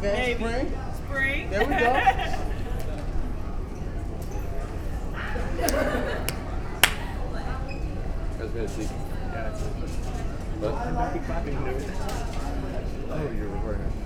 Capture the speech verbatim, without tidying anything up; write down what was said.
Maybe. Spring. Spring. There we go. That's been a secret. Yeah, that's it. But, I'm not be clapping and everything. oh, you're recording.